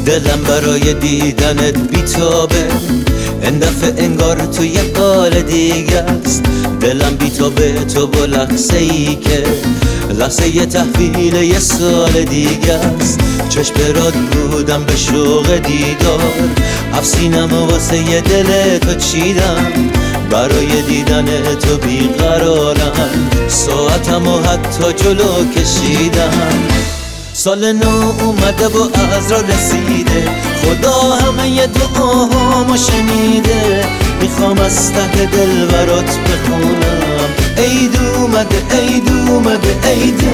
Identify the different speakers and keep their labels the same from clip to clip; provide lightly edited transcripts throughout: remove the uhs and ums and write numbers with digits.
Speaker 1: دلم برای دیدنت بیتابه، این دفعه انگار تو یه حال دیگه است. دلم بیتابه تو با لحظه ای که لحظه یه تحویل یه سال دیگه است. چشم برات بودم به شوق دیدار، افسینم واسه یه دل تو چیدم. برای دیدن تو بیقرارم، ساعتم و حتی جلو کشیدم. سال نو اومده و از را رسیده، خدا همه ی دعاهامو شنیده. میخوام از ته دل برات بخونم، عید اومده عید اومده عیده.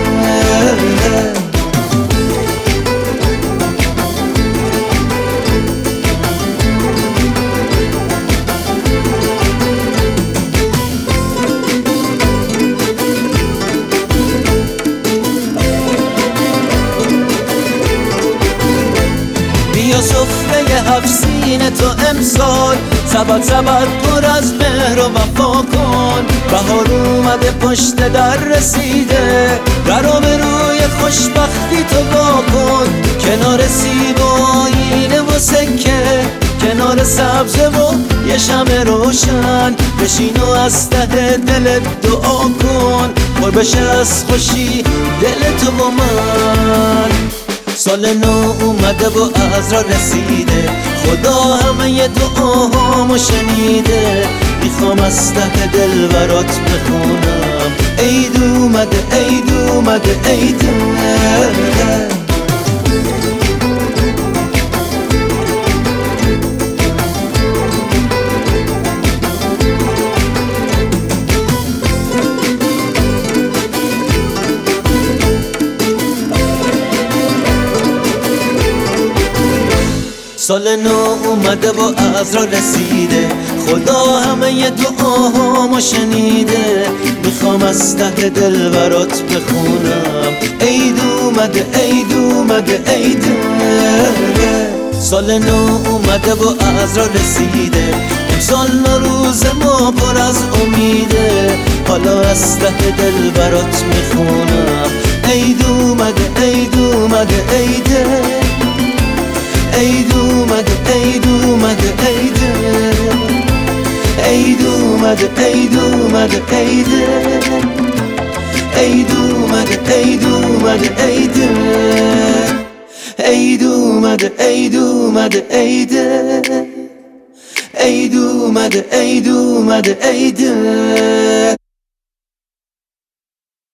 Speaker 1: بیا سفره هفسین تو امسال سبد پر از مهر و وفا کن. بهار اومده پشت در رسیده، درو به روی خوشبختی تو وا کن. کنار سیب و آینه و سکه، کنار سبزه و یه شمع روشن، بشین و از ته دلت دعا کن. پر بشه از خوشی دل تو و من. سال نو اومده و از را رسیده، خدا همه ی دعاهامو شنیده. میخوام از ته دل برات بخونم، عید اومده عید اومده عیده. سال نو اومده و از را رسیده، خدا همه ی دعاهامو شنیده. میخوام از ته دل برات بخونم، عید اومده عید اومده عیده. سال نو اومده و از را رسیده، امسال نوروز ما پر از امیده. حالا از ته دل برات میخونم، عید اومده عید اومده عیده. عید اومده عید اومده عیده. عید اومده عید اومده عیده. عید اومده عید اومده عیده. عید اومده عید اومده عیده. عید اومده عید اومده عیده.